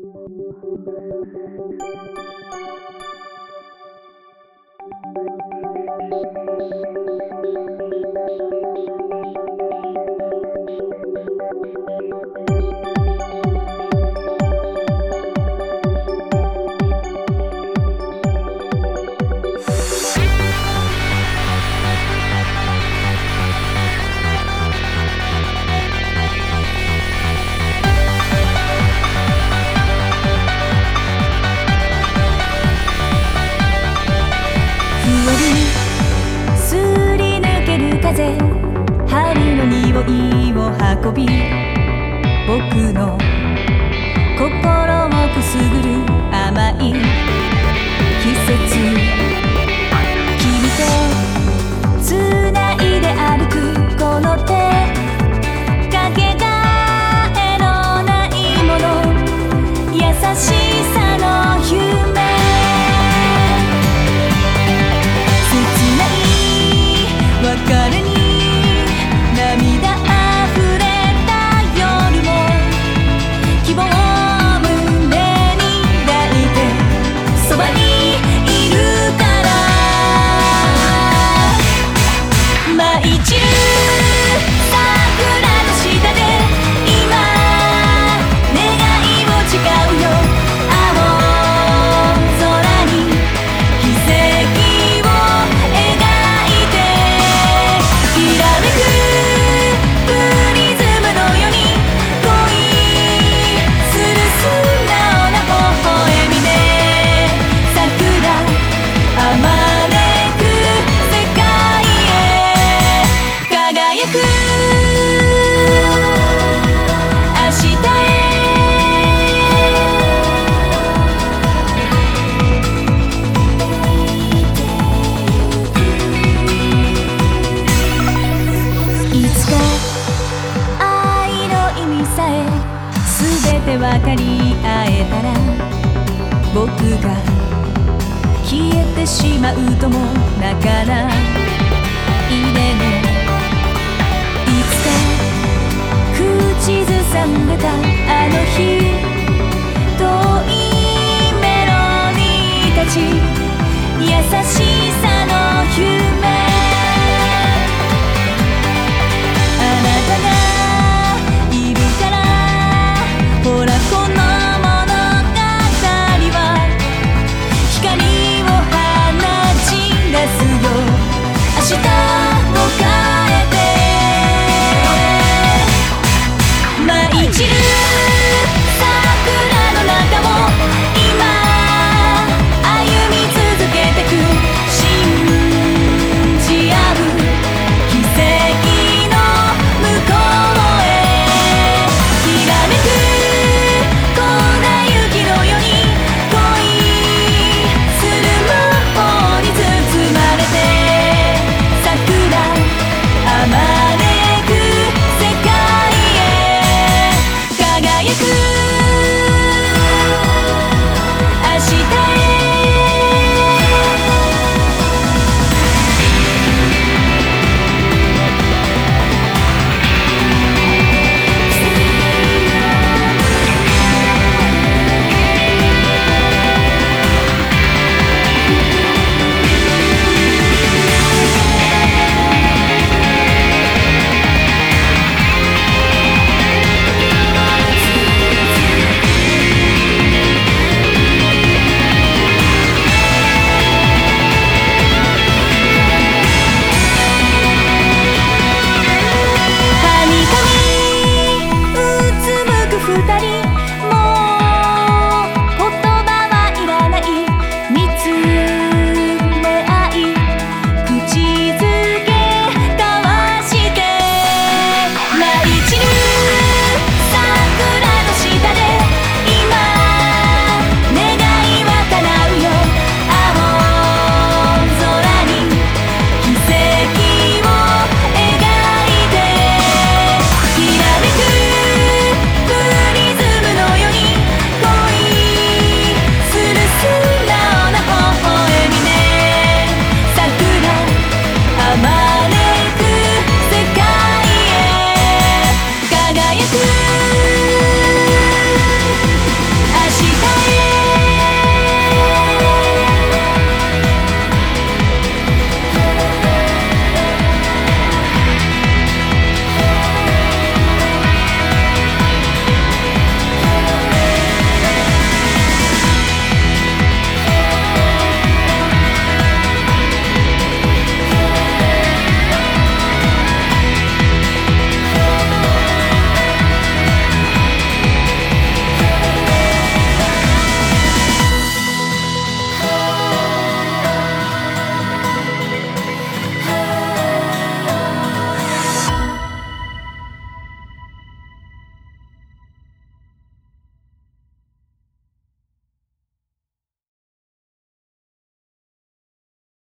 春の匂いを運び、僕の心をくすぐる甘い季節、君とつないで歩くこの手、かけがえのないもの、優しさの夢、切ない別れに涙あふれた夜も、希望を胸に抱いてそばにいるから、舞い散る桜の下で今願いを誓うよ、青空に奇跡を描いて、きらめく全て分かり合えたら、僕が消えてしまうとも泣かないでね。いつか口ずさんでたあの日